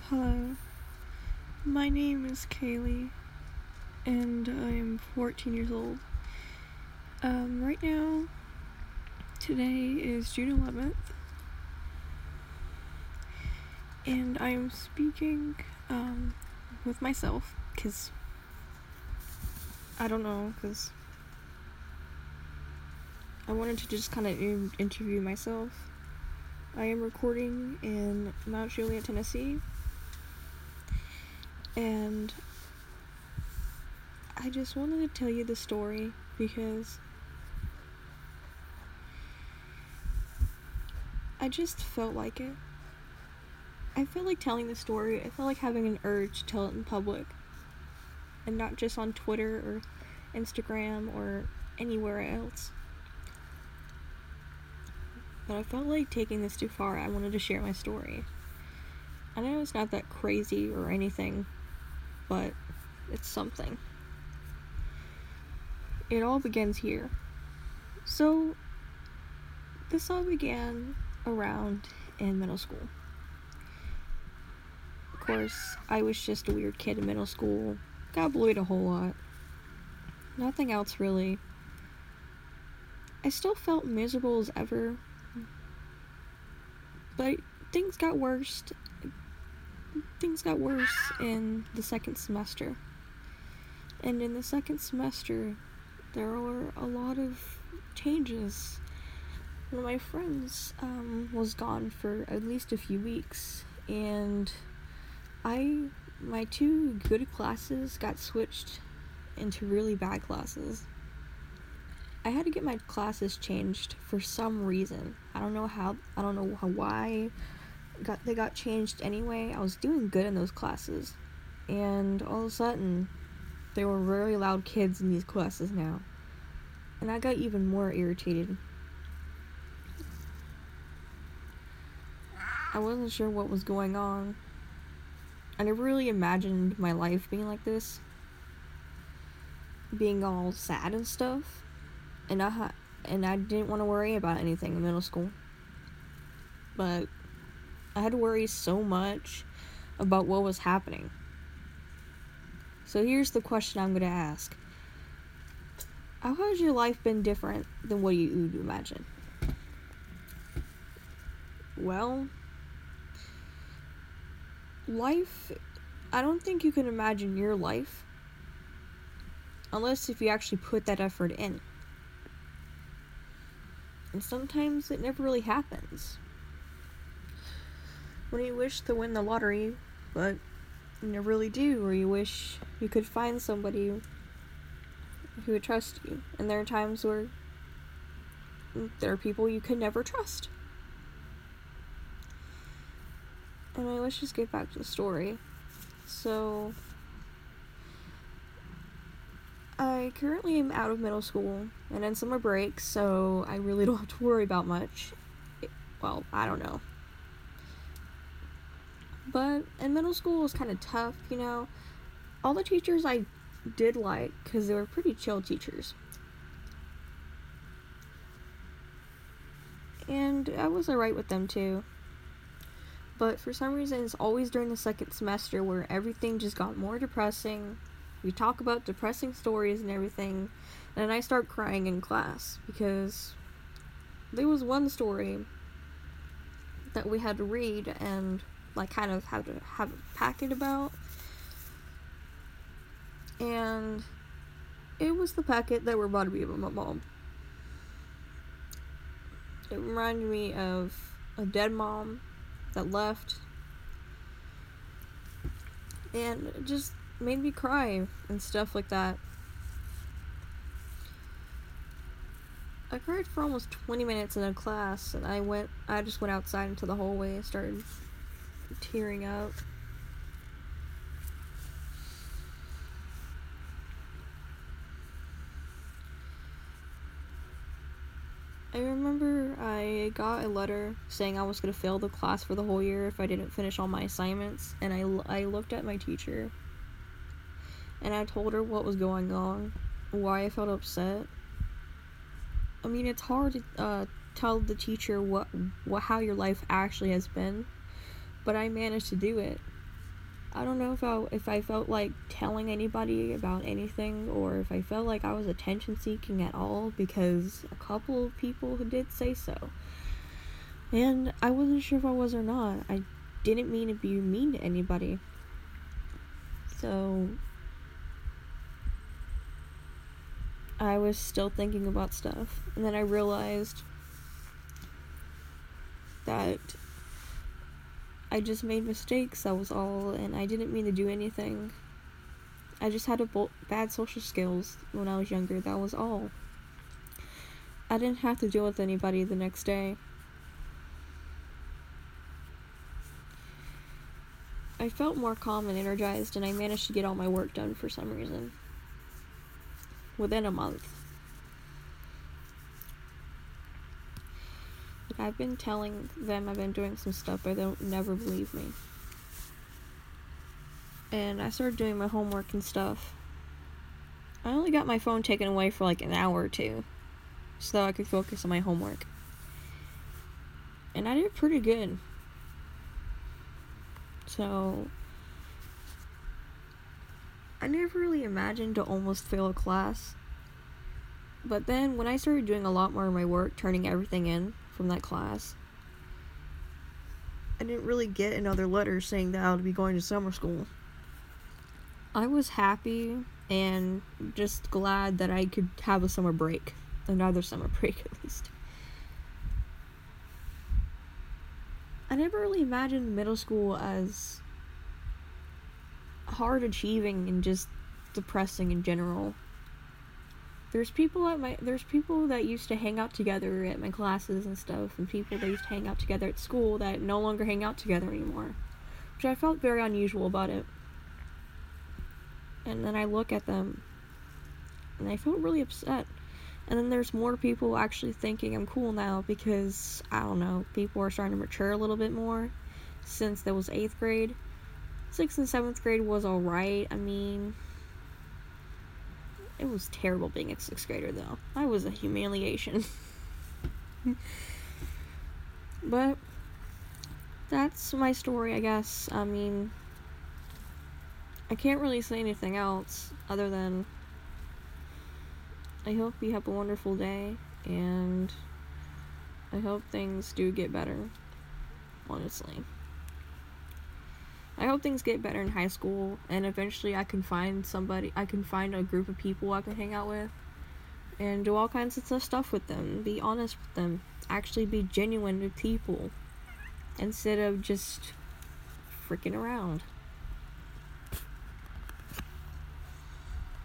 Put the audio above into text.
Hello, my name is Kaylee, and I'm 14 years old. Right now, today is June 11th, and I'm speaking, with myself, because I don't know, because I wanted to just kind of interview myself. I am recording in Mount Juliet, Tennessee, and I just wanted to tell you the story because I just felt like it. I felt like telling the story. I felt like having an urge to tell it in public and not just on Twitter or Instagram or anywhere else. But I felt like taking this too far. I wanted to share my story. I know it's not that crazy or anything, but it's something. It all begins here. So, this all began around in middle school. Of course, I was just a weird kid in middle school. Got bullied a whole lot. Nothing else really. I still felt miserable as ever. But things got worse. Things got worse in the second semester. And in the second semester, there were a lot of changes. One of my friends was gone for at least a few weeks, and my two good classes got switched into really bad classes. I had to get my classes changed for some reason. I don't know why they got changed anyway. I was doing good in those classes, and all of a sudden there were very loud kids in these classes now, and I got even more irritated. I wasn't sure what was going on. I never really imagined my life being like this, being all sad and stuff, and I didn't want to worry about anything in middle school. But I had to worry so much about what was happening. So here's the question I'm going to ask. How has your life been different than what you'd imagine? Well, life, I don't think you can imagine your life unless if you actually put that effort in. And sometimes it never really happens. When you wish to win the lottery, but you never really do, or you wish you could find somebody who would trust you. And there are times where there are people you could never trust. Anyway, let's just get back to the story. So, I currently am out of middle school and in summer break, so I really don't have to worry about much. Well, I don't know. But in middle school it was kind of tough, you know. All the teachers I did like, because they were pretty chill teachers. And I was alright with them too. But for some reason, it's always during the second semester where everything just got more depressing. We talk about depressing stories and everything, and then I start crying in class because there was one story that we had to read and like kind of have to have a packet about, and it was the packet that we're about to be about my mom. It reminded me of a dead mom that left, and it just made me cry and stuff like that. I cried for almost 20 minutes in a class, and I just went outside into the hallway and started tearing up. I remember I got a letter saying I was going to fail the class for the whole year if I didn't finish all my assignments, and I looked at my teacher and I told her what was going on, why I felt upset. I mean, it's hard to tell the teacher how your life actually has been, but I managed to do it. I don't know if I felt like telling anybody about anything, or if I felt like I was attention seeking at all, because a couple of people did say so. And I wasn't sure if I was or not. I didn't mean to be mean to anybody. So I was still thinking about stuff. And then I realized that I just made mistakes, that was all, and I didn't mean to do anything. I just had bad social skills when I was younger, that was all. I didn't have to deal with anybody the next day. I felt more calm and energized, and I managed to get all my work done for some reason. Within a month. I've been telling them I've been doing some stuff, but they'll never believe me. And I started doing my homework and stuff. I only got my phone taken away for like an hour or two, so I could focus on my homework. And I did pretty good. So I never really imagined to almost fail a class. But then when I started doing a lot more of my work, turning everything in from that class, I didn't really get another letter saying that I would be going to summer school. I was happy and just glad that I could have a summer break. Another summer break, at least. I never really imagined middle school as hard achieving and just depressing in general. There's people that used to hang out together at my classes and stuff, and people that used to hang out together at school that no longer hang out together anymore, which I felt very unusual about it. And then I look at them and I felt really upset. And then there's more people actually thinking I'm cool now, because I don't know, people are starting to mature a little bit more since there was 8th grade. 6th and 7th grade was alright. I mean, it was terrible being a 6th grader, though. I was a humiliation. But that's my story, I guess. I mean, I can't really say anything else other than I hope you have a wonderful day, and I hope things do get better, honestly. I hope things get better in high school, and eventually I can find a group of people I can hang out with, and do all kinds of stuff with them, be honest with them, actually be genuine with people, instead of just freaking around.